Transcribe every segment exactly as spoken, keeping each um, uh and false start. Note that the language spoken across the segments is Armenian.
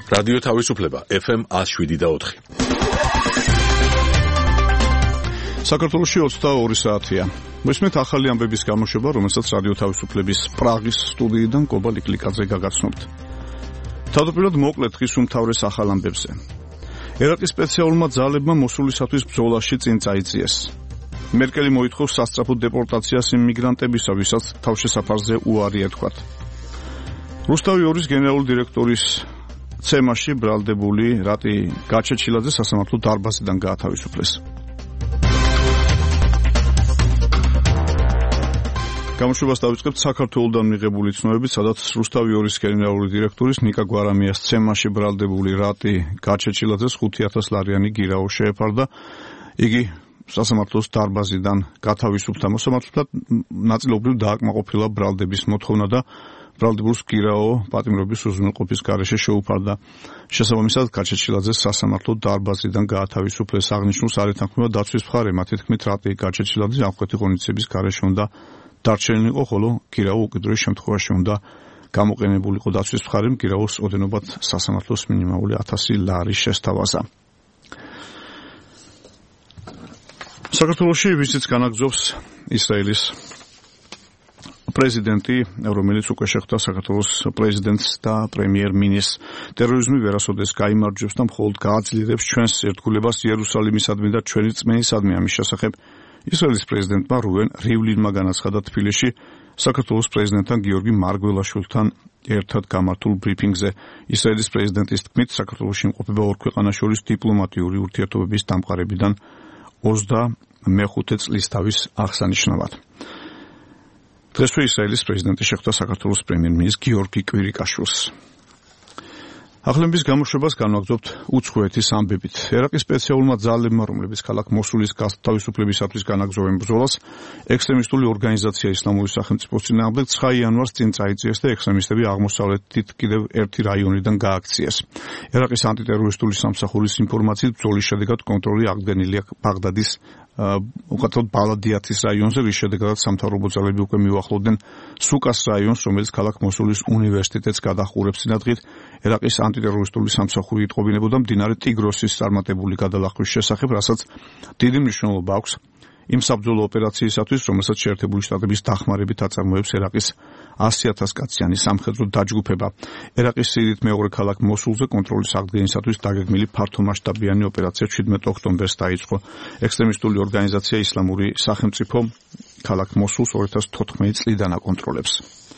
რადიო თავისუფლება ეფ ემ one oh seven და four. საქართველოში ოცდაორი საათია. მისმენთ ახალი ამბების გამოშვება, რომელსაც რადიო თავისუფლების პრაღის სტუდიიდან კობა ლიკლიკაძე გაგაცნობთ. თავდაპირველად მოკლედ ხის უმთავრეს ახალ ამბებზე. ერაყის სპეციალურმა ძალებმა მოსულისათვის ბრძოლაში წინ წაიწიეს. მერკელი მოითხოვს სასწრაფო დეპორტაციას იმ მიგრანტებისა, ვისაც თავშესაფარზე უარი ეთქვათ. რუსთავი ორის გენერალური დირექტორის ცემაში ბრალდებული რატი გაჩეჩილაძე სასამართლო დარბაზიდან გაათავისუფლეს. გამოშვებას დავიწყებთ საქართველოსდან მიღებული ცნობებით, სადაც რუსთავი ორის გენერალური დირექტორის ნიკა გვარამიას ცემაში ბრალდებული რატი გაჩეჩილაძეს ხუთი ათას ლარიანი გირაო შეეფარდა. იგი სასამართლოს დარბაზიდან გათავისუფლდა. მოსამართლეთა ნაწილობრივ დააკმაყოფილა ბრალდების მოთხოვნა და ბრალდებულს გირაო პატიმრობის უზრუნველყოფის გარეშე შეუფარდა. შესაბამისად, გაჩეჩილაძეს სასამართლო დარბაზიდან გაათავისუფლეს. აღნიშნულს არ ეთანხმება დაცვის მხარე, მათი თქმით, რატი გაჩეჩილაძე ამხეთი ღონისძიების გარეშე უნდა დარჩენილიყო, ხოლო გირაო უკიდურეს შემთხვევაში უნდა გამოყენებულიყო. დაცვის მხარემ გირაოს ოდენობად სასამართლოს მინიმალური ათასი ლარი შესთავაზა. საქართველოში ვიზიტს განაგრძობს ისრაელის პრეზიდენტი, რომელიც უკვე შეხვდა საქართველოს პრეზიდენტს და პრემიერ-მინისტრს. ტერორიზმი ვერასოდეს გაიმარჯვებს და მხოლოდ გააძლიერებს ჩვენს ერთგულებას იერუსალიმისადმი და ჩვენი რწმენისადმი. ამის შესახებ ისრაელის პრეზიდენტმა რუვენ რივლინმა განაცხადა თბილისში საქართველოს პრეზიდენტთან გიორგი მარგველაშვილთან ერთად გამართულ ბრიფინგზე. ისრაელის პრეზიდენტის თქმით, საქართველოში იმყოფება ორ ქვეყანას შორის დიპლომატიური ურთიერთობების დამყარებიდან ოცდამეხუთე წლის თავის აღსანიშნავად. დღესვე ისრაელის პრეზიდენტი შეხვდა საქართველოს პრემიერ-მინისტრ გიორგი კვირიკაშვილს. ახლებების გამოშვებას განვაგრძობთ უცხოეთის ამბებით. ერაყის სპეციალურმა ძალებმა, რომლებიც ქალაქ მოსულის თავისუფლებისათვის განაგრძობენ ბრძოლას, ექსტრემისტული ორგანიზაცია ისლამური სახელმწიფოს წინააღმდეგ ცხრა იანვარს წინ წაიწიეს და ექსტრემისტები აღმოსავლეთით კიდევ ერთი რაიონიდან გააქციეს. ერაყის ანტიტერორისტული სამსახურის ინფორმაციით ბრძოლის შედეგად კონტროლი აღდგენილია ბაღდადის უკეთოდ ბალადიათის რაიონზე, რის შედეგადაც სამთავრობო ძალები უკვე მიუახლოვდნენ სუკას რაიონს, რომელიც ქალაქ მოსულის უნივერსიტეტს გადაჰყურებს. წინადღით ერაყის ანტიტერორისტული სამსახური იტყობინებოდა მდინარე ტიგროსის წარმატებული გადალახვის შესახებ, რასაც დიდი მნიშვნელობა აქვს იმ საბრძოლო ოპერაციისათვის, რომელსაც შეერთებული შტატების დახმარებით აწარმოებს ერაყის ასი ათას კაციანი სამხედრო დაჯგუფება. ერაყის სიდიდით მეორე ქალაქ მოსულზე კონტროლის აღდგენისათვის დაგეგმილი ფართომასშტაბიანი ოპერაცია შვიდმეტ ოქტომბერს დაიწყო. ექსტრემისტული ორგანიზაცია ისლამური სახელმწიფო ქალაქ მოსულს ორი ათას თოთხმეტი წლიდან აკონტროლებს.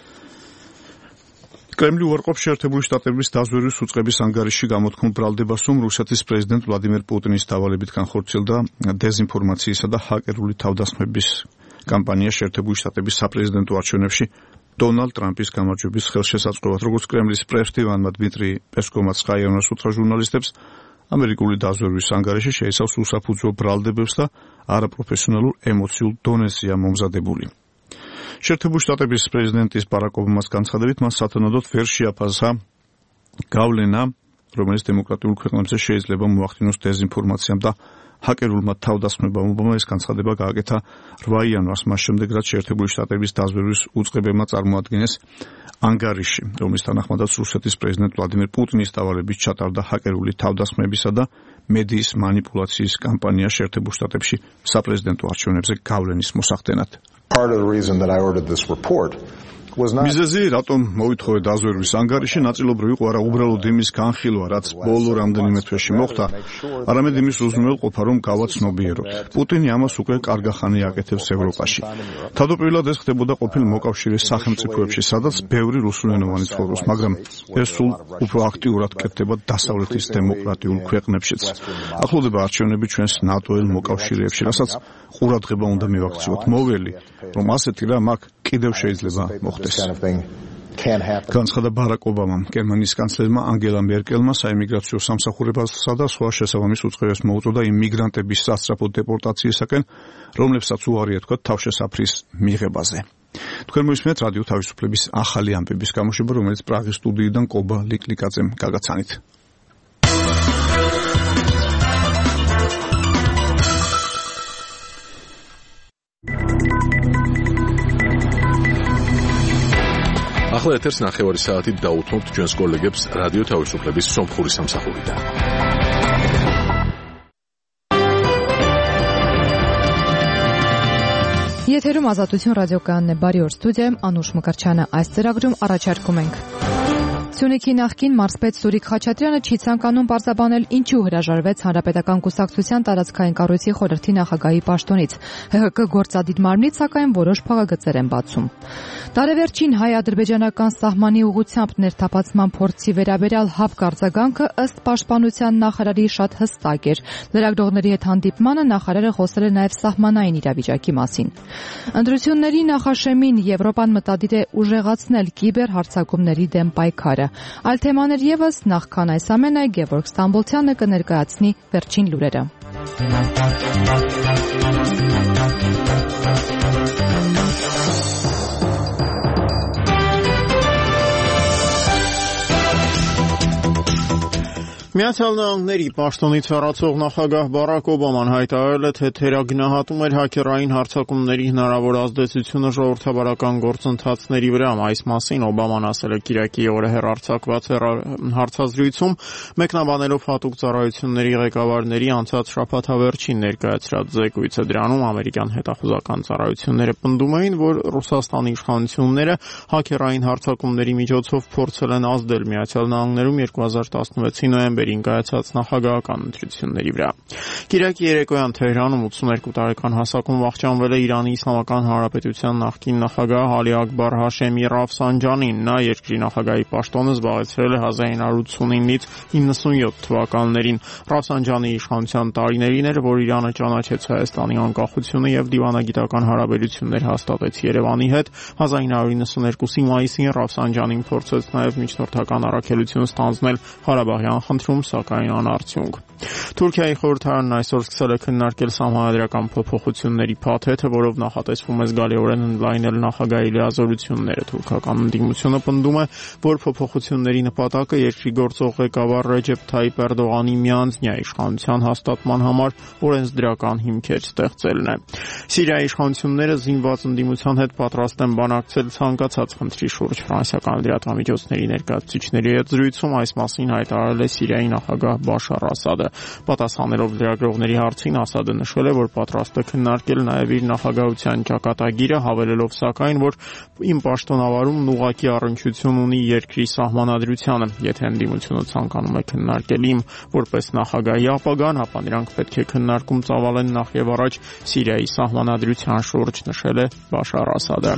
კრემლი უარყოფს შეერთებული შტატების დაზვერვის უწყების ანგარიშში გამოთქმულ ბრალდებას, რომ რუსეთის პრეზიდენტ ვლადიმერ პუტინის დავალებით განხორციელდა დეზინფორმაციისა და ჰაკერული თავდასხმების კამპანია შეერთებული შტატების საპრეზიდენტო არჩევნებში დონალდ ტრამპის გამარჯვების ხელშესაწყობად. როგორც კრემლის პრესტივანმა დმიტრი პესკოვმა ცხრა იანვარს უთხრა ჟურნალისტებს, ამერიკული დაზვერვის ანგარიში შეიცავს უსაფუძვო ბრალდებებს და არაპროფესიონალურ ემოციურ დონეზეა მომზადებული. შეერთებული შტატების პრეზიდენტის ბარაკ ობამას განცხადებით, მას სათანადოდ ვერ შეაფასა გავლენა, რომელიც დემოკრატიულ ქვეყნებზე შეიძლება მოახდინოს დეზინფორმაციამ და ჰაკერულმა თავდასხმებამ. ობამა ეს განცხადება გააკეთა რვა იანვარს, მას შემდეგ რაც შეერთებული შტატების დაზვერვის უწყებებმა წარმოადგენეს ანგარიში, რომლის თანახმადაც რუსეთის პრეზიდენტ ვლადიმერ პუტინის დავალებით ჩატარდა ჰაკერული თავდასხმებისა და მედიის манипуляციის კამპანია შეერთებულ შტატებში საპრეზიდენტო არჩევნებზე გავლენის მოსახდენად. Part of the reason that I ordered this report was not მიზეზი, რატომ მოვითხოვე დაზვერვის ანგარიში, ნაწილობრივ იყო არა უბრალოდ იმის განხილვა, რაც ბოლო რამდენიმე თვეში მოხდა, არამედ იმის უზრუნველყოფა, რომ გავაცნობიეროთ. პუტინი ამას უკვე კარგახანი აკეთებს ევროპაში. თავდაპირველად ეს ხდებოდა ყოფილ მოკავშირეს სახელმწიფოებში, სადაც ბევრი რუსულენოვანი ცხოვრობს, მაგრამ ეს სულ უფრო აქტიურად კეთდება დასავლეთის დემოკრატიულ ქვეყნებშიც. ახლოვდება არჩევნები ჩვენს ნატოელ მოკავშირეებში, რასაც ყურადღება უნდა მივაქციოთ. მოველი, რომ ასეთი რამ აქ კიდევ შეიძლება მოხდეს. განცხადა ბარაკ ობამამ, გერმანიის კანცლერმა ანგელა მერკელმა საიმიგრაციო სამსახურებასა და სხვა შესაბამის უწყებას მოუწოდა იმ მიგრანტების სასწრაფო დეპორტაციისაკენ, რომლებსაც უარი ეთქვათ თავშესაფრის მიღებაზე. თქვენ მოისმენთ რადიო თავისუფლების ახალი ამბების გამოშვება, რომელიც პრაღის სტუდიიდან კობა ლიკლიკაძემ გაგაცანით. ახლა ეთერს ნახევარი საათით დაუთმობთ ჩვენს კოლეგებს რადიო თავისუფლების სომხური სამსახურიდან. Եթերում ազատություն ռադիոկայանն է, բարի օր, ստուդիայում Անուշ Մկրչյանը, այս ծրագրում առաջարկում ենք. Սյունիքի նախկին մարզպետ Սուրիկ Խաչատրյանը չի ցանկանում պարզաբանել ինչու հրաժարվեց Հանրապետական կուսակցության տարածքային կառույցի խորհրդի նախագահի պաշտոնից. ՀՀԿ գործադիր մարմնից սակայն որոշ փաղագծեր են բացում. Տարեվերջին հայ-ադրբեջանական սահմանի ուղղությամբ ներթափանցման փորձի վերաբերյալ ՀԱՊԿ արձագանքը ըստ պաշտպանության նախարարի շատ հստակ էր. Լրագրողների հետ հանդիպմանը նախարարը խոսել է նաև սահմանային իրավիճակի մասին. Ընտրությունների նախաշեմին Եվրոպան մտադիր է ուժեղացնել կիբեր հարձակումների դեմ պայքարը. Այլ թեմաներ ևս, նախքան այս ամենը Գևորգ Ստամբոլցյանը կներկայացնի վերջին լուրերը. Միացյալ Նահանգների պաշտոնից հեռացող նախագահ Բարակ Օբաման հայտարարել է, թե թերագնահատում էր հաքերային հարձակումների հնարավոր ազդեցությունը ժողովրդավարական գործընթացների վրա. Այս մասին Օբաման ասել է Կիրակի օրը հեռարձակված հարցազրույցում, մեկնաբանելով հատուկ ծառայությունների ղեկավարների անցած շաբաթավերջին ներկայացրած զեկույցը. Դրանում ամերիկյան հետախուզական ծառայությունները պնդում էին, որ Ռուսաստանի իշխանությունները հաքերային հարձակումների միջոցով փորձել են ազդել Միացյալ Նահանգներում երկու հազար տասնվեցի նոյեմբեր կայացած նախագահական ընտրությունների վրա. Կիրակի երեկոյան Թեհրանում ութսուներկու տարեկան հասակում վախճանվել է Իրանի Իսլամական Հանրապետության նախկին նախագահ Ալի Ակբար Հաշեմի Ռաֆսանջանին. Նա երկրի նախագահի պաշտոնը զբաղեցրել է հազար ինը հարյուր ութսունինից իննսունյոթ թվականներին. Ռաֆսանջանի իշխանության տարիներին էր, որ Իրանը ճանաչեց Հայաստանի անկախությունը եւ դիվանագիտական հարաբերություններ հաստատեց Երևանի հետ. հազար ինը հարյուր իննսուներկուի մայիսին Ռաֆսանջանին փորձեց նաեւ միջնորդական առաքելություն ստանձնել Ղարաբաղյան խնդրում, սակայն անարդյունք. Թուրքիայի խորհրդարանն այսօր սկսել է քննարկել սահմանադրական փոփոխությունների փաթեթը, որով նախատեսվում է զգալիորեն ընդլայնել նախագահի լիազորությունները. Թուրքական ընդդիմությունը պնդում է, որ փոփոխությունների նպատակը երկրի գործող ղեկավար Ռեջեփ Թայիփ Էրդողանի միանձնյա իշխանության հաստատման համար օրենսդրական հիմքեր ստեղծելն է. Սիրիայի իշխանությունները զինված ընդդիմության հետ պատրաստ են բանակցել ցանկացած խնդրի շուրջ. Ֆրանսիական լրատվամիջոցների ներկայացուցիչների հետ զրույցում այս մասին հայտարարել է Սիրիայի նախագահ Բաշար Ասադը. Պատասխանելով լրագրողների հարցին, Ասադը նշել է, որ պատրաստ է քննարկել նաև իր նախագահության ճակատագիրը, հավելելով սակայն, որ իմ պաշտոնավարումն ուղղակի առնչություն ունի երկրի սահմանադրությանը. Եթե ընդդիմությունը ցանկանում է քննարկել իմ որպես նախագահի ապագան, ապա նրանք պետք է քննարկում ծավալեն նախ եւ առաջ Սիրիայի սահմանադրության շուրջ, նշել է Բաշար Ասադը.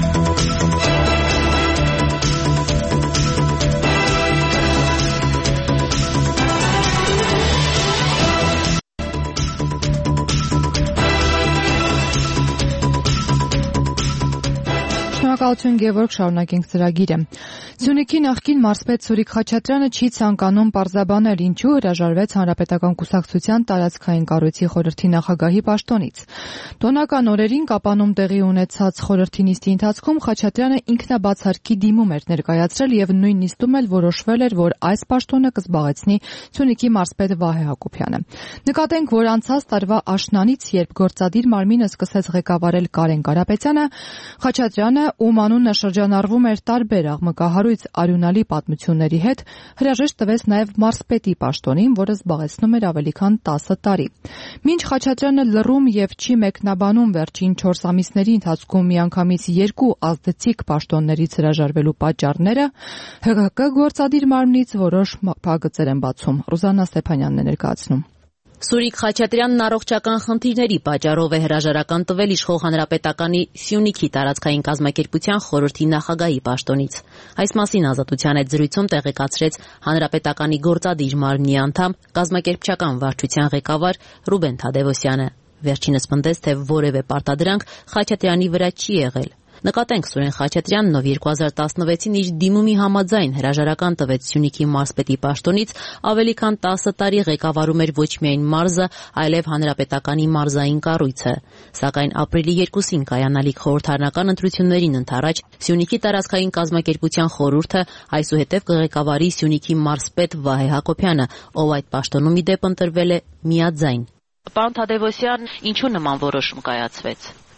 Շնորհակալություն Գևորգ, շարունակենք ծրագիրը. Սյունիքի նախկին մարզպետ Սուրիկ Խաչատրյանը չի ցանկանում պարզաբանել ինչու հրաժարվեց Հանրապետական կուսակցության տարածքային կառույցի խորհրդի նախագահի պաշտոնից. Տոնական օրերին Կապանում տեղի ունեցած խորհրդի նիստի ընթացքում Խաչատրյանը ինքնաբացարկի դիմում էր ներկայացրել եւ նույն նիստում էլ որոշվել էր, որ այս պաշտոնը կզբաղեցնի Սյունիքի մարզպետ Վահե Հակոբյանը. Նկատենք, որ անցած տարվա աշնանից, երբ գործադիր մարմինը սկսեց ղեկավարել Կարեն Կարապետյանը, Խաչատրյանը, ում անունը շրջանառվում էր տարբեր աղմկահարույց արյունալի պատմությունների հետ, հրաժեշտ տվեց նաև մարզպետի պաշտոնին, որը զբաղեցնում էր ավելի քան տասը տարի. Մինչ Խաչատրյանը լռում եւ չի մեկնաբանում վերջին չորս ամիսների ընթացքում միանգամից երկու ազդեցիկ պաշտոններից հրաժարվելու պատճառները, ՀՀԿ գործադիր մարմնից որոշ փակագծեր են բացում. Ռուզաննա Ստեփանյանն է ներկայացնում. Սուրիկ Խաչատրյանն առողջական խնդիրների պատճառով է հրաժարական տվել իշխող Հանրապետականի Սյունիքի տարածքային կազմակերպության խորհրդի նախագահի պաշտոնից. Այս մասին Ազատության հետ զրույցում տեղեկացրեց Հանրապետականի գործադիր մարմնի անդամ, կազմակերպչական վարչության ղեկավար Ռուբեն Թադևոսյանը. Վերջինս պնդեց, թե որևէ պարտադրանք Խաչատրյանի վրա չի եղել. Նկատենք, Սուրեն Խաչատրյանն, ով երկու հազար տասնվեցին իր դիմումի համաձայն հրաժարական տվեց Սյունիքի մարզպետի պաշտոնից, ավելի քան տասը տարի ղեկավարում էր ոչ միայն մարզը, այլև Հանրապետականի մարզային կառույցը. Սակայն ապրիլի երկուսին կայանալիք խորհրդարանական ընտրություններին ընդառաջ Սյունիքի տարածքային կազմակերպության խորհուրդը այսուհետև կղեկավարի Սյունիքի մարզպետ Վահե Հակոբյանը, ով այդ պաշտոնում ի դեպ ընտրվել է միաձայն. Պարոն Թադևոսյան, ինչու նման որոշում կայացվեց?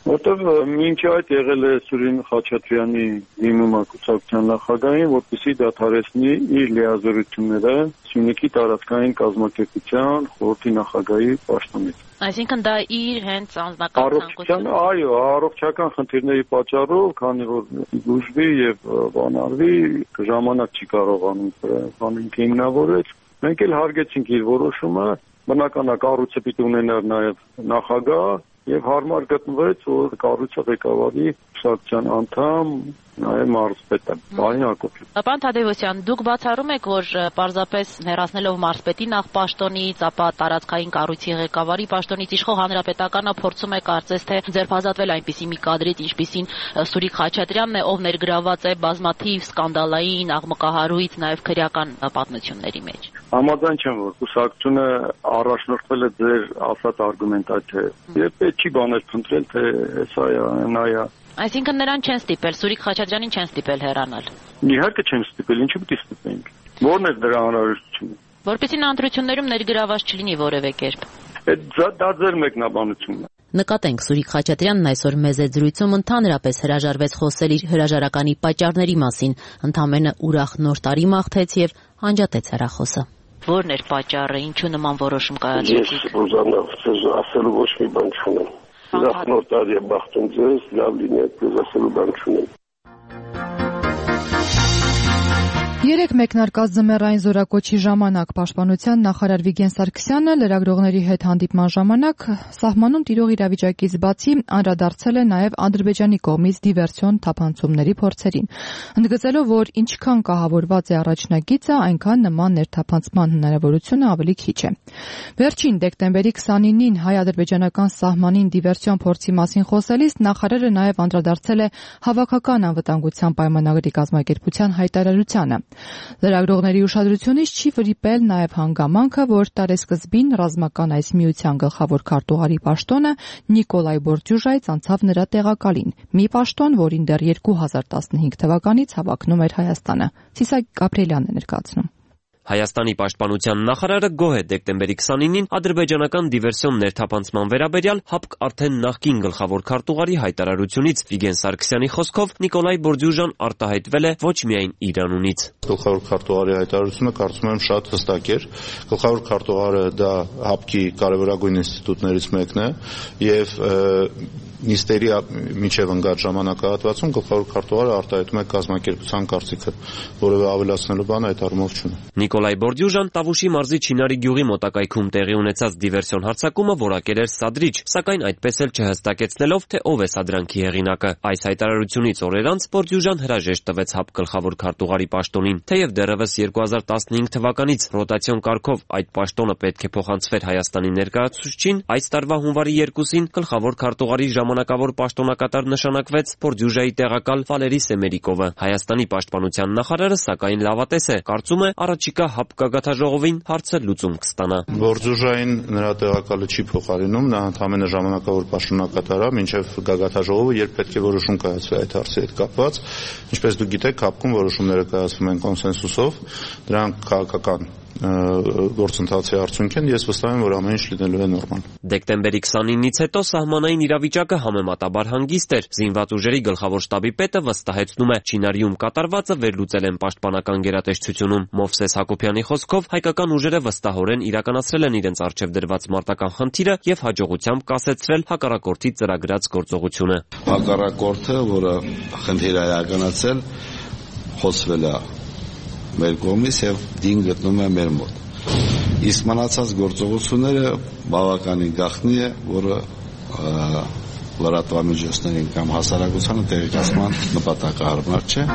Որտեղ մինչ այդ եղել է Սուրին Խաչատրյանի դիմումը կուսակցության նախագահին, որպեսզի դադարեցնի իր լիազորությունները Սյունիքի տարածքային կազմակերպության խորհրդի նախագահի պաշտոնից։ Այսինքն դա իր հենց անձնական ցանկության, այո, առողջական խնդիրների պատճառով, քանի որ դժվի եւ բանալվի ժամանակ չի կարողանում բանին հիմնավորել, մենք էլ հարգեցինք իր որոշումը, բնական է կառույցը պիտի ունենար նաեւ նախագահ եւ հարմար գտնվեց, որ կառույցը ղեկավարի կուսակցության անդամ նաեւ մարզպետը Վահե Հակոբյան։ Պարոն Թադևոսյան, դուք բացառում եք, որ պարզապես հեռացնելով մարզպետի նախ պաշտոնից, ապա տարածքային կառույցի ղեկավարի պաշտոնից իշխող հանրապետականը փորձում է կարծես թե ձերբազատվել այնպիսի մի կադրից, ինչպիսին Սուրիկ Խաչատրյանն է, ով ներգրաված է բազմաթիվ սկանդալային, աղմկահարույց, նաեւ քրեական պատմությունների մեջ։ Համաձայն չեմ, որ կուսակցությունը առաջնորդվել է ձեր ասած արգումենտացիայով։ Եվ պետք չի բաներ փնտրել, թե հեսա է, նա է։ Այսինքն նրան չեն ստիպել, Սուրիկ Խաչատրյանին չեն ստիպել հեռանալ։ Իհարկե չեմ ստիպել, ինչու՞ պիտի ստիպեինք։ Ո՞րն է դրա անհրաժեշտությունը։ Որպեսզի նա ընտրություններում ներգրաված չլինի որևէ կերպ։ Դա ձեր մեկնաբանությունն է։ Նկատենք, Սուրիկ Խաչատրյանն այսօր մեծ զրույցում ընդհանրապես հրաժարվեց խոսել իր հրաժարականի պատճառների մասին, ընդամենը ուրախ նոր տարի մաղթեց եւ անջատեց հեռախոսը։ Ո՞րն էր պատճառը, ինչու նման որոշում կայացրեցիք։ Ես ուզանամ ձեզ ասելու ոչ մի բան չունեմ։ Ուրախ նոր տարի եմ մաղթում ձեզ, լավ լինի այդպես ասելու բան չունեմ։ Երեք մեկնարկած ձմեռային զորակոչի ժամանակ Պաշտպանության նախարար Վիգեն Սարգսյանը լրագրողների հետ հանդիպման ժամանակ սահմանում տիրող իրավիճակից բացի անդրադարձել է նաև Ադրբեջանի կողմից դիվերսիոն թափանցումների փորձերին, ընդգծելով, որ ինչքան կահավորված է առաջնագիծը, այնքան նման ներթափանցման հնարավորությունը ավելի քիչ է։ Վերջին դեկտեմբերի քսանինին հայ-ադրբեջանական սահմանին դիվերսիոն փորձի մասին խոսելիս նախարարը նաև անդրադարձել է հավաքական անվտանգության պայմանագրի կազմակերպության հայտարարությանը։ Լրագրողների ուշադրությունից չի վրիպել նաև հանգամանքը, որ տարեսկզբին ռազմական այս միության գլխավոր քարտուղարի պաշտոնը Նիկոլայ Բորդյուժայից անցավ նրա տեղակալին, մի պաշտոն, որին դեռ երկու հազար տասնհինգ թվականից հավակնում էր Հայաստանը։ Սիսակ Գաբրիելյանն է ներկայացնում։ Հայաստանի պաշտպանության նախարարը գոհ է դեկտեմբերի քսանինին ադրբեջանական դիվերսիոն ներթափանցման վերաբերյալ ՀԱՊԿ արդեն նախկին գլխավոր քարտուղարի հայտարարությունից Վիգեն Սարգսյանի խոսքով Նիկոլայ Բորդյուժան արտահայտվել է ոչ միայն իր անունից։ Գլխավոր քարտուղարի հայտարարությունը կարծում եմ շատ հստակ էր։ Գլխավոր քարտուղարը դա ՀԱՊԿ-ի կարևորագույն ինստիտուտներից մեկն է եւ նիստերի միջև ընկած ժամանակահատվածում գլխավոր քարտուղարը արտահայտում է կազմակերպության կարծիքը, որևէ ավելացնելու բան այդ առումով չունի։ Նիկոլայ Բորդյուժան Տավուշի մարզի Չինարի գյուղի մոտակայքում տեղի ունեցած դիվերսիոն հարձակումը որակել էր սադրիչ, սակայն այդպես էլ չհստակեցնելով, թե ով է սադրանքի հեղինակը։ Այս հայտարարությունից օրեր անց Բորդյուժան հրաժեշտ տվեց ՀԱՊԿ գլխավոր քարտուղարի պաշտոնին, թեև դեռևս երկու հազար տասնհինգ թվականից ռոտացիոն կարգով այդ պաշտոնը պետք է փոխանցվեր Հայաստանի ներկայացուցչին, այս տարվա հունվարի երկուսին գլխավոր քարտուղարի ժամանակավոր պաշտոնակատար նշանակվեց Բորդյուժայի տեղակալ Վալերի Սեմերիկովը։ Հայաստանի պաշտպանության նախարարը սակայն լավատես է, կարծում է առաջիկա ՀԱՊԿ գագաթաժողովին հարցը լուծում կստանա։ Բորդյուժային նրա տեղակալը չի փոխարինում, նա ընդամենը ժամանակավոր պաշտոնակատար է, մինչև գագաթաժողովը երբ պետք է որոշում կայացվի այդ հարցի հետ կապված։ Ինչպես դուք գիտեք, ՀԱՊԿ-ում որոշումները կայացվում են կոնսենսուսով, դրանք քաղաքական գործընթացի արդյունք են, ես վստահ եմ, որ ամեն ինչ լինելու է նորմալ։ Դեկտեմբերի քսանինից հետո սահմանային իրավիճակը համեմատաբար հանգիստ էր։ Զինված ուժերի գլխավոր շտաբի պետը վստահեցնում է, Չինարիում կատարվածը վերլուծել են պաշտպանական գերատեսչությունում։ Մովսես Հակոբյանի խոսքով հայկական ուժերը վստահորեն իրականացրել են իրենց առջև դրված մարտական խնդիրը եւ հաջողությամբ կասեցրել հակառակորդի ծրագրած գործողությունը։ Հակառակորդը, որը խնդիր է իրականացել, խոսվել է մեր կողմից եւ դին գտնում է մեր մոտ։ Իսկ մնացած գործողությունները բավականին գաղտնի է, որը լրատվամիջոցներին կամ հասարակությանը տեղեկացման նպատակահարմար չէ։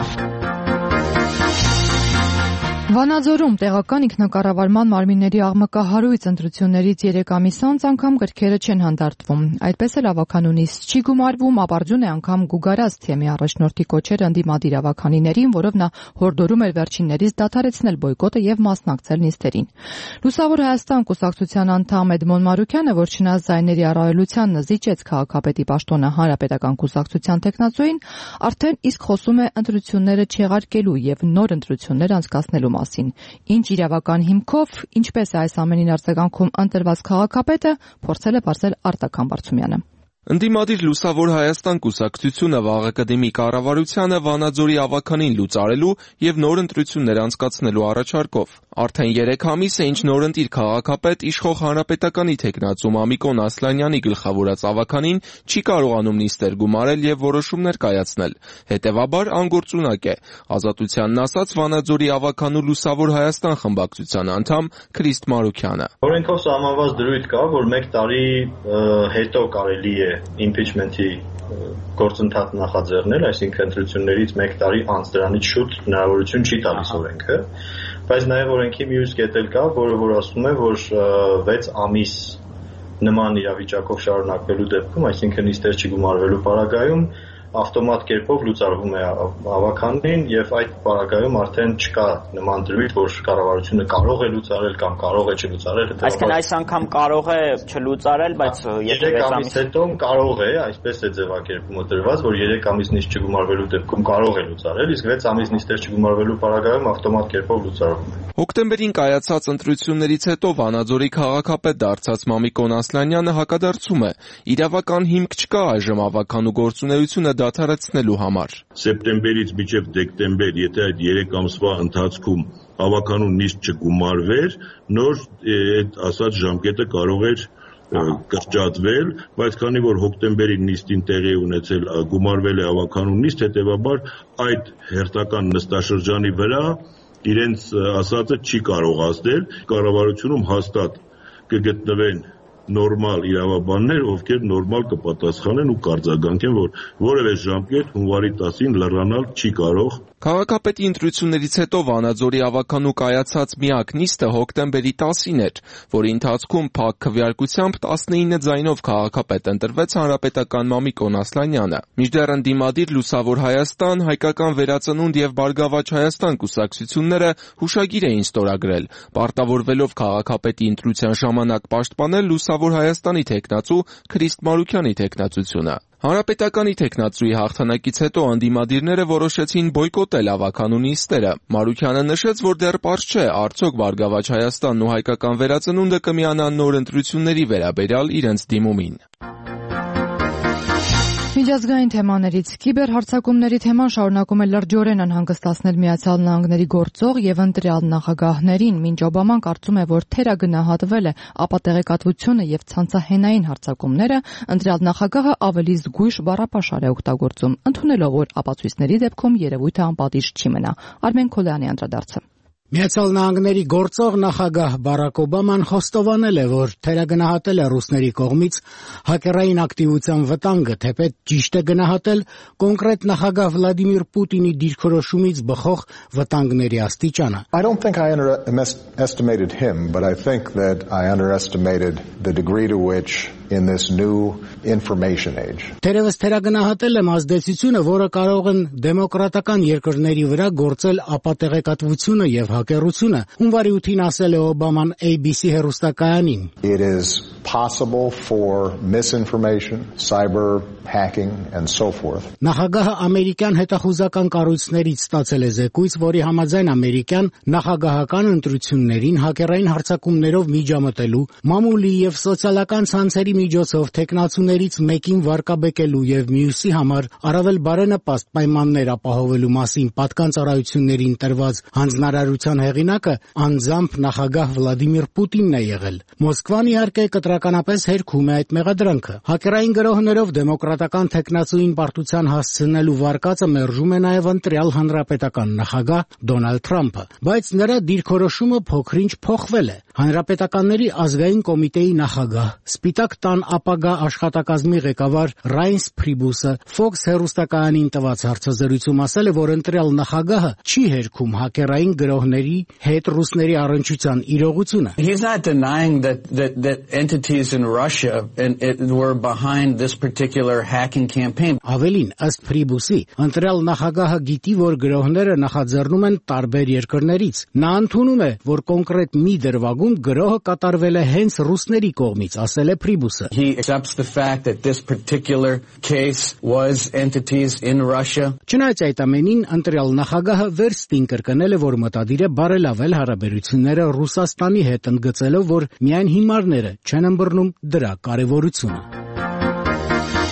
Վանաձորում տեղական ինքնակառավարման մարմինների աղմկահարույց ընտրություններից երեք ամիս անց անգամ գրքերը չեն հանդարտվում։ Այդպես էլ ավականունից չի գումարվում, ապարդյուն է անգամ գուգարած թեմի առաջնորդի կոչերը ընդդիմադիր ավականիներին, որով նա հորդորում էր վերջիններից դադարեցնել բոյկոտը եւ մասնակցել նիստերին։ Լուսավոր Հայաստան կուսակցության անդամ Էդմոն Մարուկյանը, որ չնայած ձայների առավելությանն զիջեց քաղաքապետի պաշտոնը հանրապետական կուսակցության տեխնացուին, արդեն իսկ խոսում է ընտրությունները չեղարկելու եւ նոր ընտրություններ անցկացնելու մասին։ Ինչ իրավական հիմքով, ինչպես է այս ամենին արձագանքում ընտրված քաղաքապետը, փորձել է բարձել Արտակ Համբարձումյանը։ Ընդդիմադիր Լուսավոր Հայաստան կուսակցությունը վաղը կդիմի կառավարությանը Վանաձորի ավականին լուծարելու եւ նոր ընտրություններ անցկացնելու առաջարկով։ Արդեն երեք ամիս է, ինչ նորընտիր քաղաքապետ իշխող Հանրապետականի թեկնածու Մամիկոն Ասլանյանի գլխավորած ավականին չի կարողանում նիստեր գումարել եւ որոշումներ կայացնել։ Հետեւաբար անգործունակ է։ Ազատությանն ասաց Վանաձորի ավականու Լուսավոր Հայաստան խմբակցության անդամ Քրիստ Մարուքյանը։ Օրենքով սահմանված դրույթ կա, որ մեկ տարի հետո կարելի է impeachment-ի գործընթաց նախաձեռնել, այսինքն ընտրություններից մեկ տարի անց դրանից շուտ հնարավորություն չի տալիս օրենքը, բայց նաև օրենքի մյուս կետ էլ կա, որը որ ասում է, որ վեց ամիս նման իրավիճակով շարունակվելու դեպքում, այսինքն նիստեր չգումարվելու պարագայում ավտոմատ կերպով լուծարվում է ավականին եւ այդ պարագայում արդեն չկա նման դրույթ, որ կառավարությունը կարող է լուծարել կամ կարող է չլուծարել։ Այսինքն այս անգամ կարող է չլուծարել, բայց եթե երեք ամիս հետո կարող է, այսպես է ձևակերպումը դրված, որ երեք ամիս նիստ չգումարվելու դեպքում կարող է լուծարել, իսկ վեց ամիս նիստեր չգումարվելու պարագայում ավտոմատ կերպով լուծարվում է։ Հոկտեմբերին կայացած ընտրություններից հետո Վանաձորի քաղաքապետ դարձած Մամիկոն Ասլանյանը հակադարձում է. իրավական հիմք չկա այժմ ավականու գործունեությունը դադարեցնելու համար։ Սեպտեմբերից մինչև դեկտեմբեր, եթե այդ երեք ամսվա ընթացքում ավականու նիստ չգումարվեր, նոր այդ ասած ժամկետը կարող էր կրճատվել, բայց քանի որ հոկտեմբերի նիստին տեղի ունեցել գումարվել է ավականու նիստ, հետևաբար այդ հերթական նստաշրջանի վրա իրենց ասածը չի կարողացնել, կառավարությունում հաստատ կգտնվեն նորմալ իրավաբաններ, ովքեր նորմալ կպատասխանեն ու կարձագանքեն, որ որևէ ժամկետ հունվարի տասին լռանալ չի կարող։ Քաղաքապետի ընտրություններից հետո Վանաձորի ավականու կայացած միակ նիստը հոկտեմբերի տասին էր, որի ընթացքում փակ քվեարկությամբ տասնինը ձայնով քաղաքապետ ընտրվեց հանրապետական Մամիկոն Ասլանյանը։ Մինչդեռ ընդդիմադիր Լուսավոր Հայաստան, Հայկական վերածնունդ եւ Բարգավաճ Հայաստան կուսակցությունները հուշագիր էին ստորագրել, պարտավորվելով քաղաքապետի ընտրության ժամանակ պաշտպանել Լուսավոր Հայաստանի թեկնածու Քրիստ Մարուքյանի թեկնածությունը։ Հանրապետականի թեկնածուի հաղթանակից հետո անդիմադիրները որոշեցին բոյկոտել ավականու նիստերը։ Մարուքյանը նշեց, որ դեռ պարզ չէ, արդյոք Բարգավաճ Հայաստանն ու Հայկական վերածնունդը կմիանան նոր ընտրությունների վերաբերյալ իրենց դիմումին։ Միջազգային թեմաներից կիբերհարձակումների թեման շարունակում է լրջորեն անհանգստացնել Միացյալ Նահանգների գործող եւ ընտրյալ նախագահներին, մինչ Օբաման կարծում է, որ թերագնահատվել է ապատեղեկատվությունը եւ ցանցահենային հարձակումները, ընտրյալ նախագահը ավելի զգույշ բառապաշար է օգտագործում, ընդունելով, որ ապացույցների դեպքում երևույթը անպատիժ չի մնա։ Արմեն Քոլյանի անդրադարձը։ Միացյալ Նահանգների գործող նախագահ Բարակ Օբաման խոստովանել է, որ թերագնահատել է ռուսների կողմից հակերային ակտիվության վտանգը, թեպետ ճիշտ է գնահատել կոնկրետ նախագահ Վլադիմիր Պուտինի դիրքորոշումից բխող վտանգների աստիճանը։ I don't think I underestimated him, but I think that I underestimated the degree to which in this new information age. Թերևս թերագնահատել եմ ազդեցությունը, որը կարող են դեմոկրատական երկրների վրա գործել ապատեղեկատվությունը եւ հակերությունը, հունվարի ութին ասել է Օբաման A B C հեռուստակայանին։ It is possible for misinformation, cyber hacking and so forth. Նախագահը ամերիկյան հետախուզական կառույցներից ստացել է զեկույց, որի համաձայն ամերիկյան նախագահական ընտրություններին հակերային հարձակումներով միջամտելու, մամուլի եւ սոցիալական ցանցերի միջոցով տեխնացուներից մեկին վարկաբեկելու եւ մյուսի համար առավել բարենպաստ պայմաններ ապահովելու մասին պատկանծառայություններին տրված հանձնարարության հեղինակը անձամբ նախագահ Վլադիմիր Պուտինն է եղել։ Մոսկվան իհարկե կտրականապես հերքում է այդ մեղադրանքը։ Հակերային գրոհներով դեմոկրատական տեխնացուին պարտության հասցնելու վարկածը մերժում է նաեւ ընտրյալ հանրապետական նախագահ Դոնալդ Թրամփը, բայց նրա դիրքորոշումը փոքրինչ փոխվել է։ Հանրապետականների ազգային կոմիտեի նախագահ Սպիտակ տան ապագա աշխատակազմի ղեկավար Ռայնս Փրիբուսը Fox հեռուստակայանին տված հարցազրույցում ասել է, որ ընտրյալ նախագահը չի հերքում հակերային գրոհների հետ ռուսների առնչության իրողությունը։ He's not denying that that that entities in Russia and it were behind this particular hacking campaign. Ավելին, ըստ Փրիբուսի, ընտրյալ նախագահը գիտի, որ գրոհները նախաձեռնում են տարբեր երկրներից։ Նա ընդունում է, որ կոնկրետ մի դրվագում գրոհը կատարվել է հենց ռուսների կողմից, ասել է Փրիբուսը։ He accepts the fact that this particular case was entities in Russia. Չնայած այդ ամենին, ընտրյալ նախագահը վերստին կրկնել է, որ մտադիր է բարելավել հարաբերությունները Ռուսաստանի հետ, ընդգծելով, որ միայն հիմարները չեն ըմբռնում դրա կարևորությունը։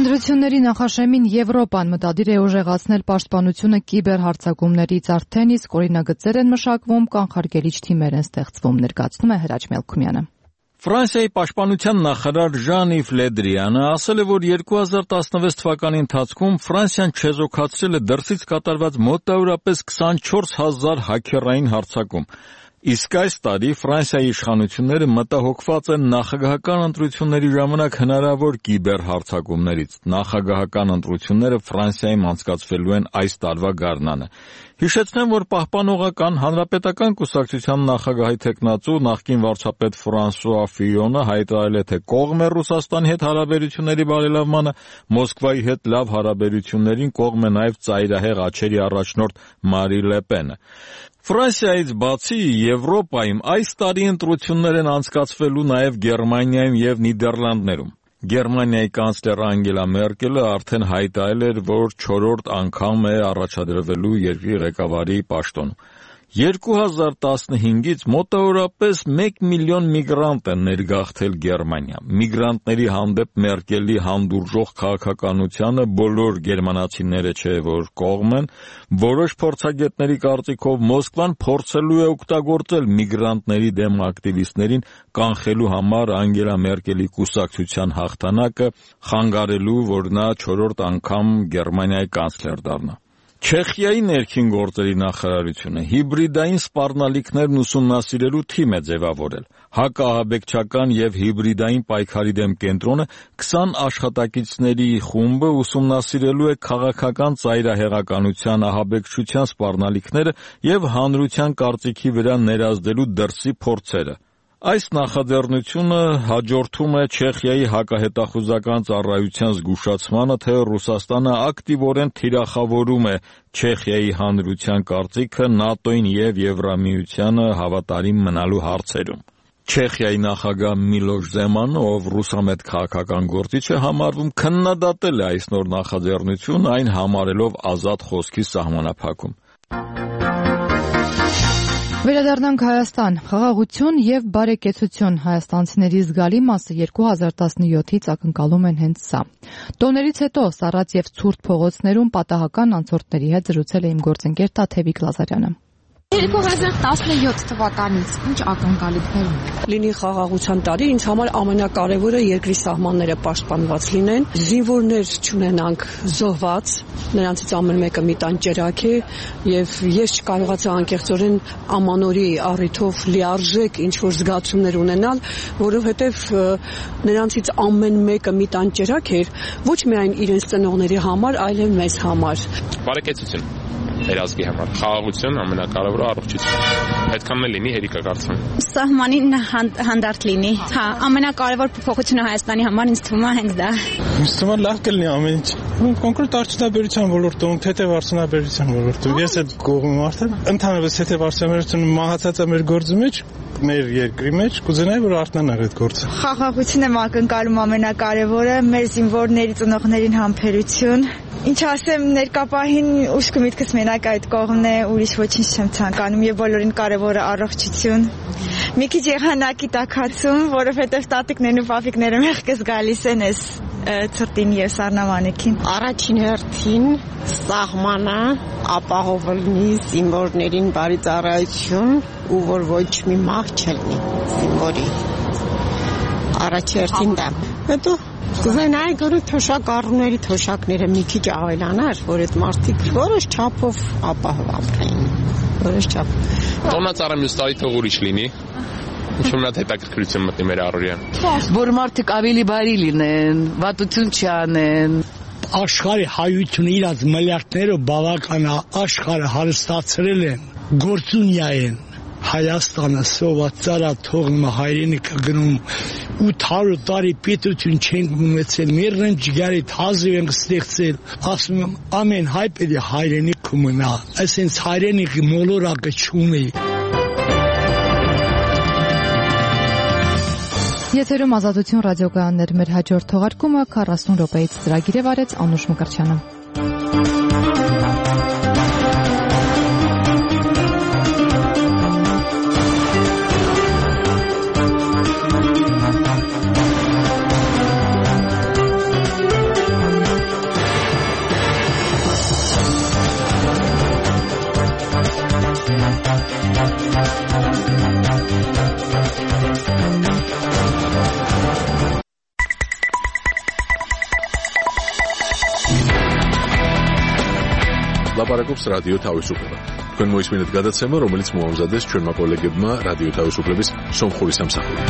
Ընտրությունների նախաշեմին Եվրոպան մտադիր է ուժեղացնել պաշտպանությունը կիբերհարձակումներից, արդեն իսկ օրինագծեր են մշակվում, կանխարգելիչ թիմեր են ստեղծվում, ներկայացնում է Հրաչ Մելքումյանը։ Ֆրանսիայի պաշտպանության նախարար Ժան-Իվ Լե Դրիանը ասել է, որ երկու հազար տասնվեց թվականի ընթացքում Ֆրանսիան չեզոքացրել է դրսից կատարված մոտավորապես քսանչորս հազար հաքերային հարձակում։ Իսկ այս տարի Ֆրանսիայի իշխանությունները մտահոգված են նախագահական ընտրությունների ժամանակ հնարավոր կիբերհարձակումներից։ Նախագահական ընտրությունները Ֆրանսիայում անցկացվելու են այս տարվա գարնանը։ Հիշեցնեմ, որ Պահպանողական հանրապետական կուսակցության նախագահի թեկնածու նախկին վարչապետ Ֆրանսուଆ Ֆիյոնը հայտարարել է, թե կողմ է Ռուսաստանի հետ հարաբերությունների բարելավմանը, Մոսկվայի հետ լավ հարաբերություններին կողմ է նաև ծայրահեղ աջերի առաջնորդ Մարի Լե Պենը։ Ֆրանսիայից բացի Եվրոպայում այս տարի ընտրություններ են անցկացվելու նաև Գերմանիայում եւ Նիդերլանդներում։ Գերմանիայի կանցլեր Անգելա Մերկելը արդեն հայտարարել էր, որ չորրորդ անգամ է առաջադրվելու երկրի ղեկավարի պաշտոնում։ երկու հազար տասնհինգից մոտավորապես մեկ միլիոն միգրանտ են ներգաղթել Գերմանիա։ Միգրանտների հանդեպ Մերկելի հանդուրժող քաղաքականությանը բոլոր գերմանացիները չէ, որ կողմ են, որոշ փորձագետների կարծիքով Մոսկվան փորձելու է օգտագործել միգրանտների դեմ ակտիվիստներին կանխելու համար Անգելա Մերկելի կուսակցության հաղթանակը, խանգարելու, որ նա չորրորդ անգամ Գերմանիայի կանցլեր դառնա։ Չեխիայի ներքին գործերի նախարարությունը հիբրիդային սպառնալիքներն ուսումնասիրելու թիմ է ձևավորել։ Հակաահաբեկչական եւ հիբրիդային պայքարի դեմ կենտրոնը քսան աշխատակիցների խումբը ուսումնասիրելու է քաղաքական ծայրահեղականության, ահաբեկչության սպառնալիքները եւ հանրության կարծիքի վրա ներազդելու դրսի փորձերը։ Այս նախաձեռնությունը հաջորդում է Չեխիայի հակահետախուզական ծառայության զգուշացմանը, թե Ռուսաստանը ակտիվորեն թիրախավորում է Չեխիայի հանրության կարծիքը ՆԱՏՕ-ին եւ Եվրամիությանը հավատարիմ մնալու հարցերում։ Չեխիայի նախագահ Միլոշ Զեմանը, ով ռուսամետ քաղաքական գործիչ է համարվում, քննադատել է այս նոր նախաձեռնությունը, այն համարելով ազատ խոսքի սահմանափակում։ Վերադառնանք Հայաստան։ Խաղաղություն եւ բարեկեցություն հայաստանցիների զգալի մասը երկու հազար տասնյոթից ակնկալում են հենց սա։ Տոներից հետո Սարած եւ Ցուրտ փողոցներում պատահական անցորդների հետ զրուցել է իմ գործընկեր Տաթևիկ Լազարյանը։ երկու հազար տասնյոթ թվականից ինչ ակնկալիքներ ունեք։ Լինի խաղաղության տարի, ինձ համար ամենակարևորը երկրի սահմանները պաշտպանված լինեն, զինվորներ չունենանք զոհված, նրանցից ամեն մեկը մի տան ճերակ է, եւ ես չկարողացա անկեղծորեն ամանորի առիթով լիարժեք ինչ որ զգացումներ ունենալ, որովհետեւ նրանցից ամեն մեկը մի տան ճերակ էր, ոչ միայն իրենց ծնողների համար, այլև մեզ համար։ Բարեկեցություն երազգի համար, խաղաղություն, ամենակարևորը առողջություն։ Այդքանն էլ լինի հերիկա կարծում։ Սահմանին հանդարտ լինի։ Հա, ամենակարևոր փոփոխությունը Հայաստանի համար ինձ թվում է հենց դա։ Ինձ թվում է լավ կլինի ամեն ինչ։ Կոնկրետ արդյունաբերության ոլորտում, թեթև արդյունաբերության ոլորտում։ Ես այդ կողմում արդեն ընդհանրապես թեթև արդյունաբերությունը մահացած է մեր գործի մեջ, մեր երկրի մեջ, կուզենայի որ արթնանար այդ գործը։ Խաղաղություն եմ ակնկալում ամենակարևորը, մեր զինվորների ծնողներին համբերություն։ Ինչ ասեմ, ներկապահին ուշքը միտքս մենակ այդ կողմն է, ուրիշ ոչինչ չեմ ցանկանում եւ բոլորին կարևորը առողջություն։ Մի քիչ եղանակի տաքացում, որովհետեւ տատիկներն ու պապիկները մեղքս գալիս են այս ցրտին եւ սառնամանեքին։ Առաջին հերթին սահմանը ապահովելնի զինվորներին բարի ծառայություն ու որ ոչ մի մահ չլինի զինվորի։ Առաջին հերթին դա։ Հետո կուզենայի գորի թոշակառուների թոշակները մի քիչ ավելանար, որ այդ մարդիկ որոշ չափով ապահով ապրեն։ Որոշ չափ։ Տոնածառը մյուս տարի թող ուրիշ լինի։ Ինչ-որ մի հատ հետաքրքրություն մտնի մեր առօրյան։ Որ մարդիկ ավելի բարի լինեն, վատություն չանեն։ Աշխարհի հայությունը իրաց միլիարդներով բավական աշխարհը հարստացրել են, գործունյա են։ Հայաստանը սովածարա թողնում հայրենիքը գնում ութ հարյուր տարի պետություն չենք ունեցել, մերն ջգարի հազիվ ենք ստեղծել, ասում եմ ամեն հայ պետք է հայրենիք ունենա, այսինքն հայրենիքի մոլորակը չունի։ Եթերում Ազատություն ռադիոկայաններ, մեր հաջորդ թողարկումը քառասուն րոպեից ծրագիր է վարեց Անուշ Մկրտչյանը։ ლაპარაკობს რადიო თავისუფლება. თქვენ მოისმინეთ გადაცემა, რომელიც მოამზადეს ჩვენმა კოლეგებმა რადიო თავისუფლების სომხური სამსახურით.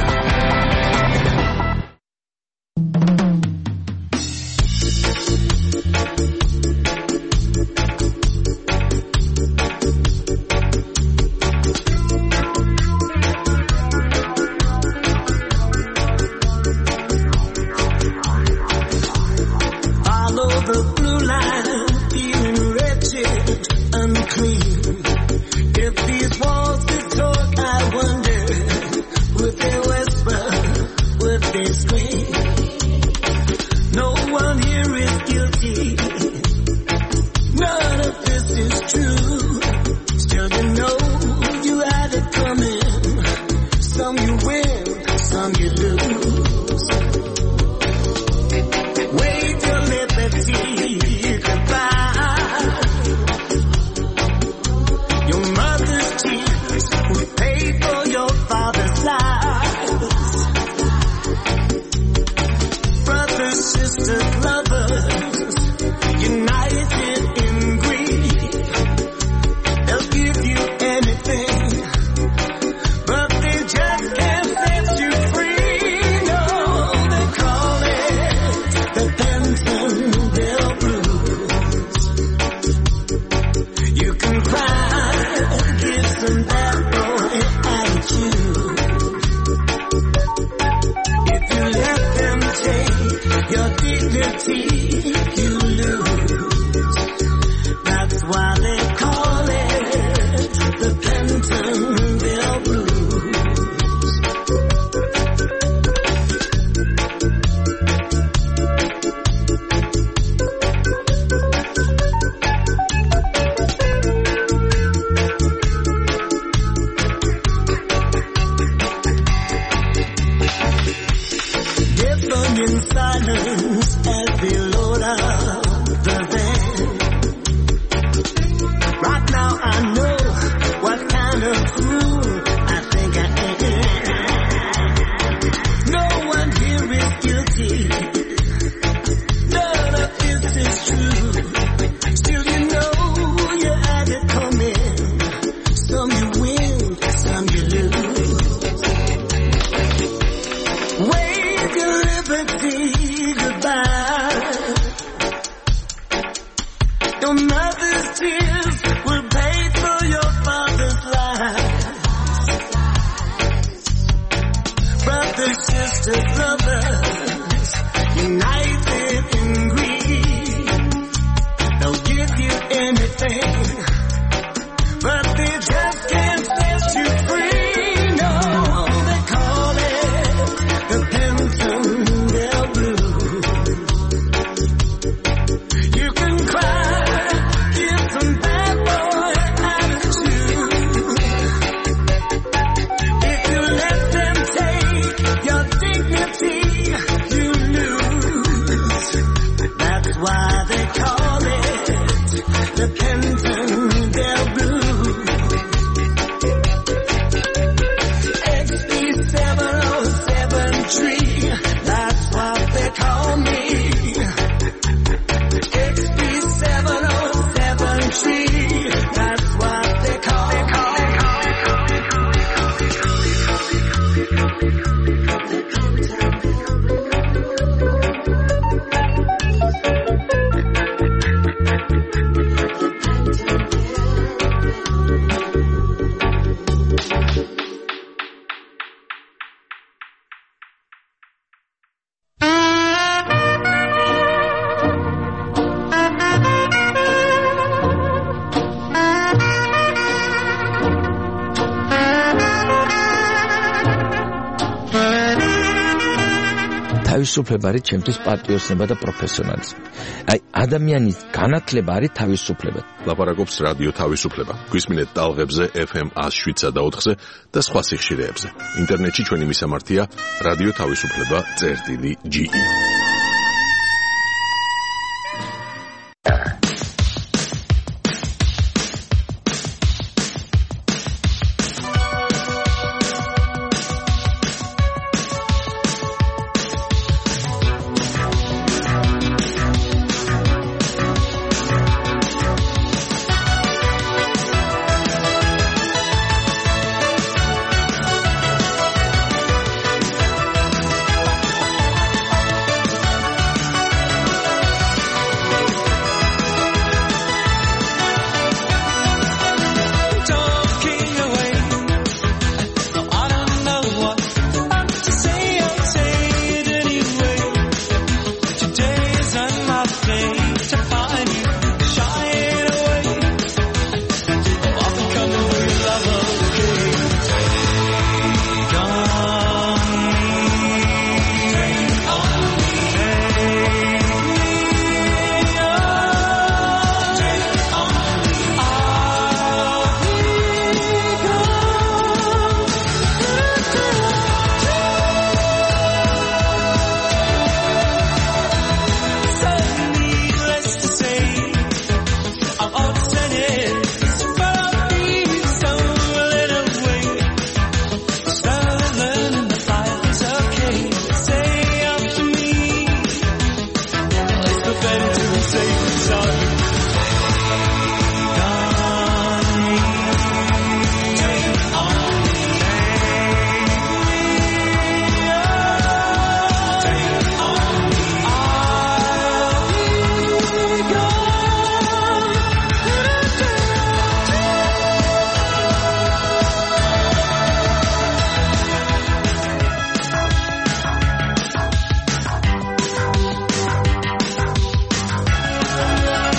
თავისუფლება არის ჩემთვის პატრიოტიზმი და პროფესიონალიზმი. აი ადამიანის განათლება არის თავისუფლება. ლაპარაკობს რადიო თავისუფლება. გვისმინეთ ტალღებზე ეფ ემ one oh seven და four და სხვა სიხშირეებზე. ინტერნეტში ჩვენი მისამართია რადიო თავისუფლება წერტილი ჯი ი. Take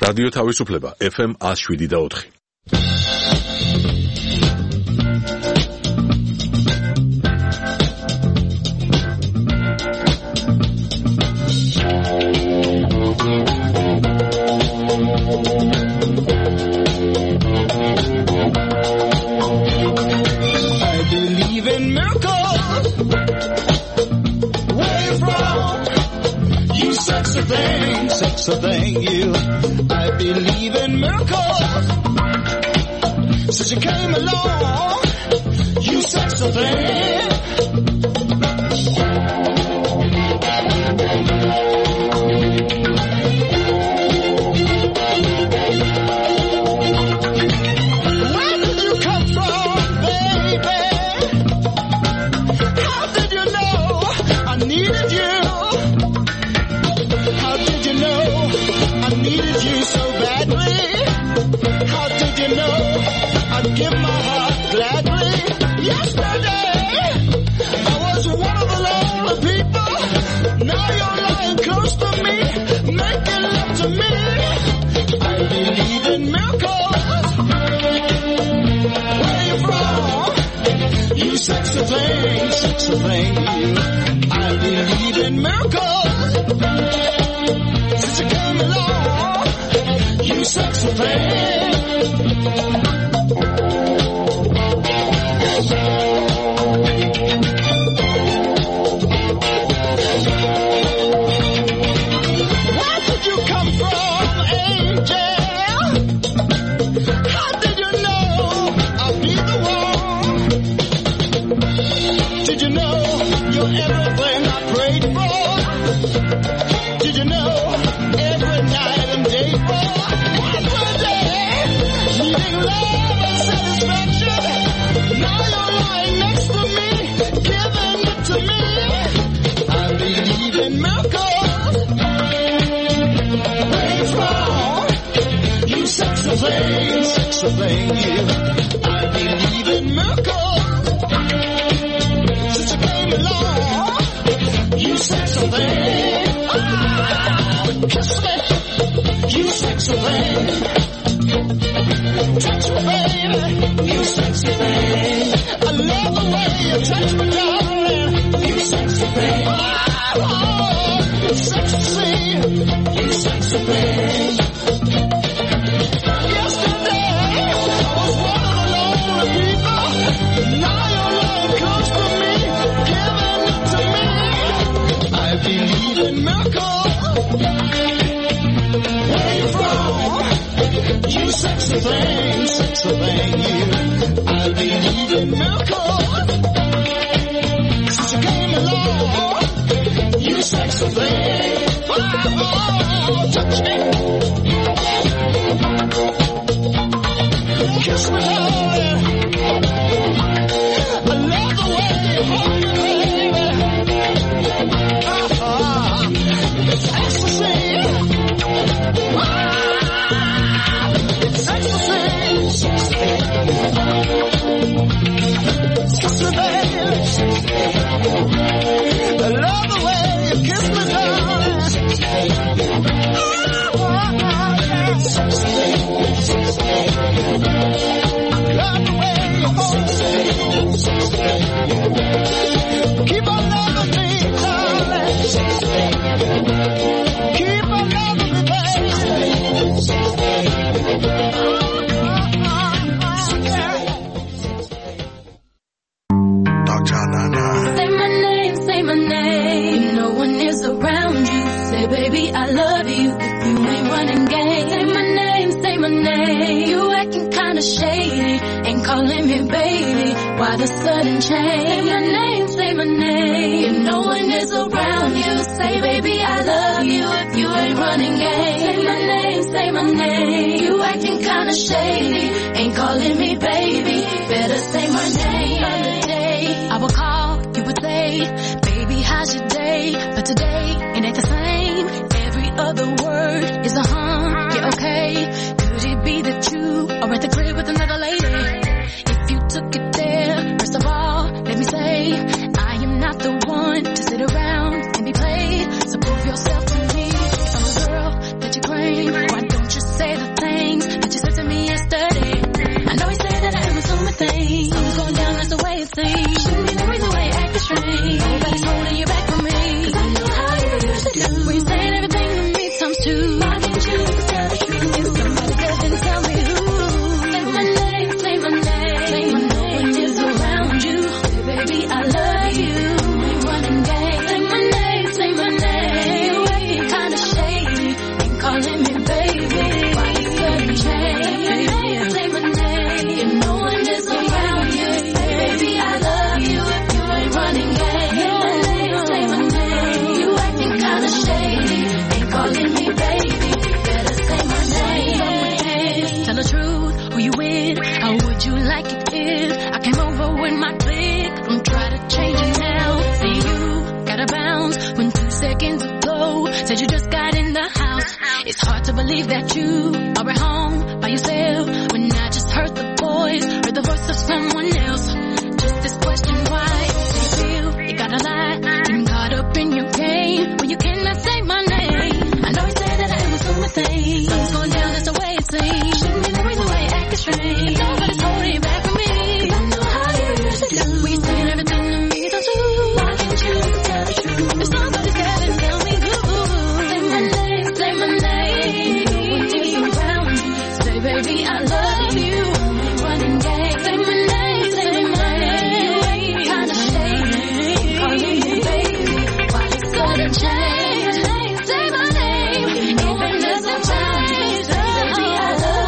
რადიო თავისუფლება ეფ ემ one oh seven და four. I believe in miracles. Where you from? You sexy thing, sexy thing, you. I believe in miracles. Since you came along, you sexy thing. Where did you come from, baby? How did you know I needed you? How did you know I needed you so badly? How did you know I'd give my heart gladly? Yesterday, I was one of the lonely people. Now you're lying close to me, making love to me. I believe in miracles. Where you from? You sexy thing, sexy thing, you. I believe in miracles. Since you came along, you sexy thing. Where did you come from, angel? How did you know I'd be the one? Did you know you're everything I prayed for? Did you know every night and day for? Every day, needing love and satisfaction. Now you're lying next to me, giving it to me. I believe in miracles. Where you from? You sexy thing, sexy thing, you. I believe in miracles. Since you came along, you sexy thing. Ah, kiss me, you sexy thing. Touch me, baby, you sexy thing. I love the way you touch me, darling. You sexy thing. Oh, sexy, you sexy thing. Yesterday, I was one of the lonely people. Now you're lying close to me, giving it to me. I believe in miracles. Where you from? You sexy thing, sexy thing, you. I believe in miracles. Since you came along, you sexy thing. Oh, touch me. Kiss me, darling. I love the way you hold me, baby. Ah, it's ecstasy. Ah, it's ecstasy. Sexy, baby. I love the way you kiss me, darling. Ah, love the way you hold me. Keep on loving me, darling. Keep on loving me, Say my name, say my name. If no one is around you, say baby I love you. If you ain't running game, say my name, say my name. You acting kinda shady, ain't calling me baby. Why the sudden change? Say my name, say my name. If no one is around you, say baby I love you. If you ain't running game, say my name, say my name. You acting kinda shady, ain't calling me baby. Better say my name. Other day I would call, you would say, baby how's your day? But today it ain't the same. Every other word is a huh, yeah okay. Could it be that you are at the crib with another lady? If you took it there, first of all, let me say, I am not the one to sit around and be played. So prove yourself to me. If I'm a girl that you claim, why don't you say it seems. Shouldn't be the reason why you acting strange. Nobody's holding you back from me. 'Cause I know how you used to do. When you're saying everything to me times two. Why can't you just tell the truth? If somebody does, then tell me who. Say my name, say my name. Say my name. No one is around you. Baby, I love you. We running game. Say my name, say my name. You acting kinda shady. Ain't calling me baby. Why you sudden change? Say my name, say my name. If no one is around you. Baby, I love you. You ain't running game. Say my name, say my name. You acting kinda shady. Ain't calling me baby. Better say my name. Tell the truth, who you with? How would you like it if I came over with my clique? Don't try to change it now. See you gotta bounce when two seconds ago said you just got in the house. It's hard to believe that you are at home by yourself when I just heard the voice, heard the voice of someone else. Just this question, why do you feel you gotta lie? Getting caught up in your game when you cannot say my name. I know you said that I was doing things. Something's going down, that's the way it seems. Shouldn't be the reason why you acting strange. Nobody's holding you back from me. 'Cause I know how you used to do. When you're saying everything to me, so too. Why can't you just tell the truth? If somebody's there, then tell me who. Say my name, say my name. No one is around you. Say baby, I love you. We running game. Say my name, say my name. You ain't kinda shady. Calling me baby. Why you sudden change? Say my name. Even doesn't change. Baby, I love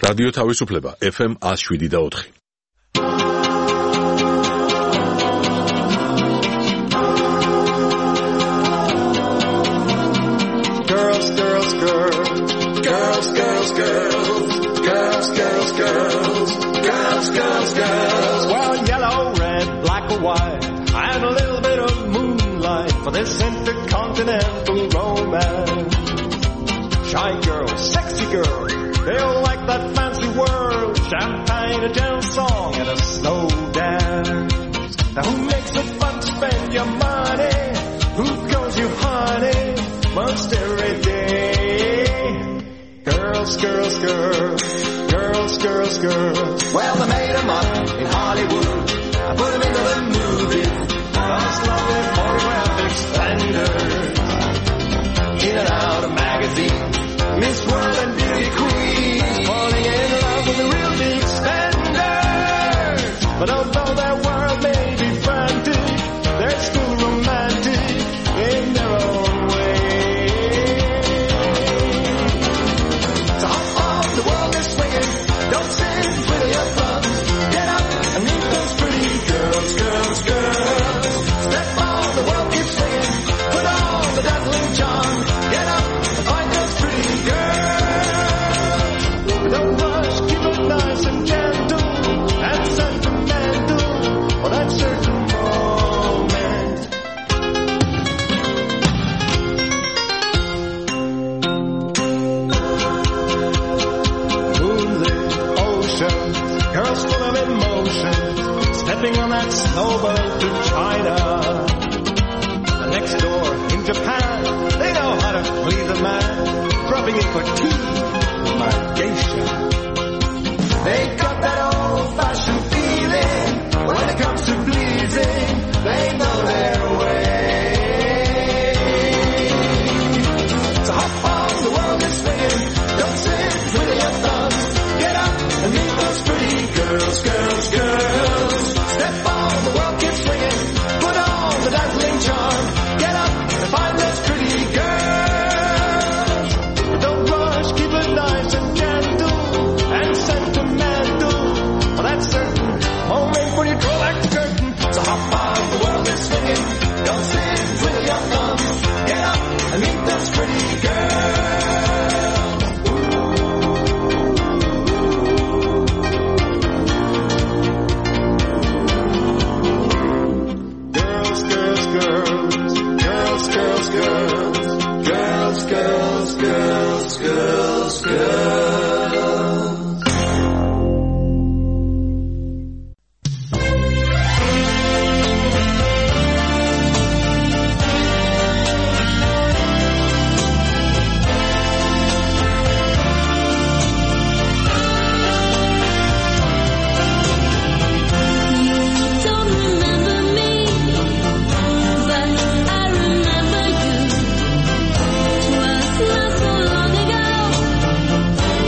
რადიო თავისუფლება ეფ ემ one oh seven და four. Girls, girls, girls, girls, girls, girls, girls, girls, girls, girls, girls, girls. Well, yellow, red, black or white, and a little bit of moonlight for this intercontinental romance. Shy girls, sexy girls, they all like that fancy world. Champagne, a gentle song, and a slow dance. Now who makes it fun to spend your money? Who calls you honey most every day? Girls, girls, girls, girls, girls, girls. Well, they made them up in Hollywood. I put them into the movies. Those lovely photographic splendors. In and out of magazines. Miss World and beauty queens. Falling in love with the real big spenders. But although their world may be frantic, they're still romantic in their own way. So hop on, the world is swinging. Don't sit with your thumbs. Get up and meet those pretty girls, girls, girls. Step on, the world keeps swinging. Put on the dazzling charm. Get up and find those pretty girls. Don't rush, keep it nice and gentle and sentimental for that certain moment. Moonlit oceans, girls full of emotion, stepping on that snowboat to China. The next door in Japan, they know how to please a man, dropping in for tea, my geisha. They got that old-fashioned feeling when it comes to pleasing. They know their way. So hop on, the world is swinging. Don't sit with your thumbs. Get up and meet those pretty girls, girls, girls. Step on, the world keeps swinging. Put on the dazzling charm. Get up and find those pretty girls. Don't rush, keep it nice and gentle and sentimental for that certain moment when you draw back the curtain. So hop on, the world is swinging. Don't sit with your thumbs. Get up and meet those pretty girls. Girls, girls, girls, girls, girls, girls, girls, girls, girls, girls, girls. Don't remember me, but I remember you. 'Twas not so long ago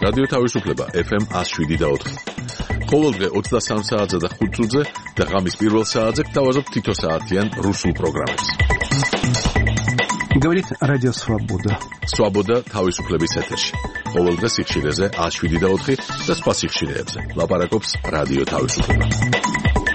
რადიო თავისუფლება ეფ ემ one oh seven და four. ყოველდღე ოცდასამ საათზე და ხუთ წუთზე და ღამის პირველ საათზე გთავაზობთ თითო საათიან რუსულ პროგრამებს. Говорит Радио Свобода. Свобода თავისუფლების ეთერში. ყოველდღე სიხშირეზე one oh seven და four და სხვა სიხშირეებზე. ლაპარაკობს რადიო თავისუფლება.